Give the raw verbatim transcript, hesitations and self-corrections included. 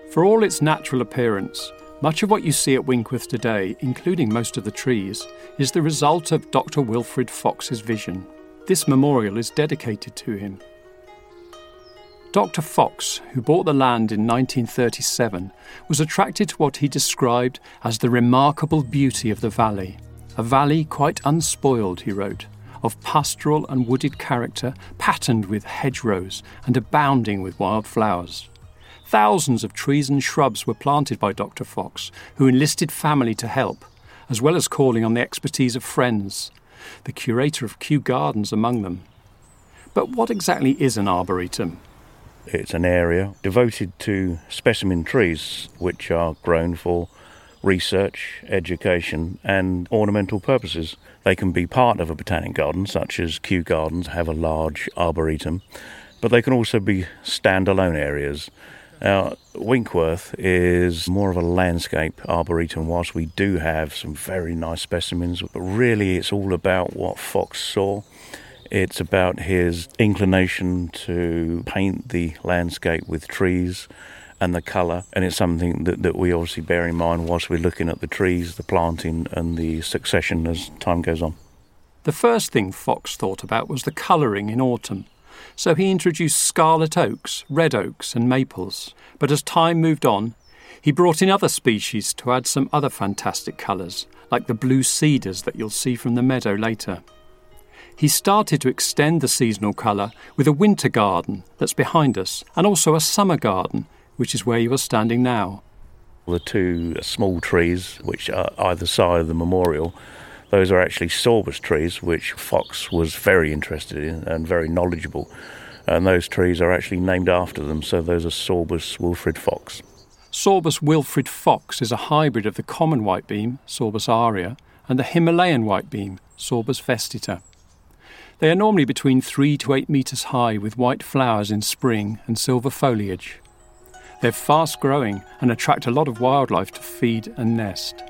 For all its natural appearance, much of what you see at Winkworth today, including most of the trees, is the result of Doctor Wilfred Fox's vision. This memorial is dedicated to him. Doctor Fox, who bought the land in nineteen thirty-seven, was attracted to what he described as the remarkable beauty of the valley. A valley quite unspoiled, he wrote, of pastoral and wooded character, patterned with hedgerows and abounding with wild flowers. Thousands of trees and shrubs were planted by Doctor Fox, who enlisted family to help, as well as calling on the expertise of friends, the curator of Kew Gardens among them. But what exactly is an arboretum? It's an area devoted to specimen trees which are grown for research, education and ornamental purposes. They can be part of a botanic garden, such as Kew Gardens have a large arboretum, but they can also be standalone areas. Now, Winkworth is more of a landscape arboretum, whilst we do have some very nice specimens, but really it's all about what Fox saw. It's about his inclination to paint the landscape with trees and the colour, and it's something that, that we obviously bear in mind whilst we're looking at the trees, the planting and the succession as time goes on. The first thing Fox thought about was the colouring in autumn, so he introduced scarlet oaks, red oaks and maples. But as time moved on, he brought in other species to add some other fantastic colours, like the blue cedars that you'll see from the meadow later. He started to extend the seasonal colour with a winter garden that's behind us, and also a summer garden, which is where you are standing now. The two small trees, which are either side of the memorial, those are actually sorbus trees, which Fox was very interested in and very knowledgeable. And those trees are actually named after them, so those are Sorbus Wilfred Fox. Sorbus Wilfred Fox is a hybrid of the common whitebeam, Sorbus aurea, and the Himalayan whitebeam, Sorbus vestita. They are normally between three to eight metres high with white flowers in spring and silver foliage. They're fast growing and attract a lot of wildlife to feed and nest.